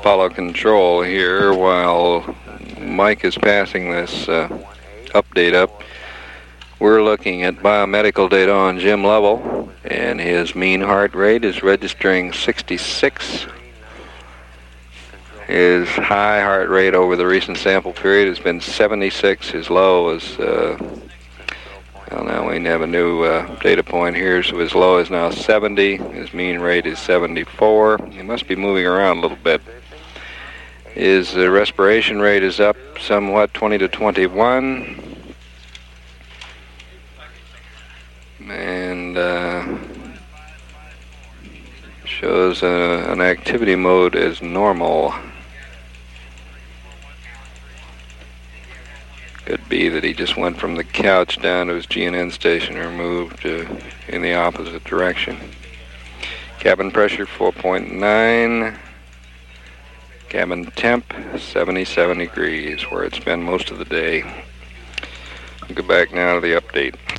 Apollo Control here while Mike is passing this update up. We're looking at biomedical data on Jim Lovell, and his mean heart rate is registering 66. His high heart rate over the recent sample period has been 76. His low is, well, now we have a new data point here, so his low is now 70. His mean rate is 74. He must be moving around a little bit. His respiration rate is up somewhat, 20 to 21. And shows an activity mode as normal. Could be that he just went from the couch down to his GNN station or moved in the opposite direction. Cabin pressure 4.9. Cabin temp 77 degrees, where it's been most of the day. We'll go back now to the update.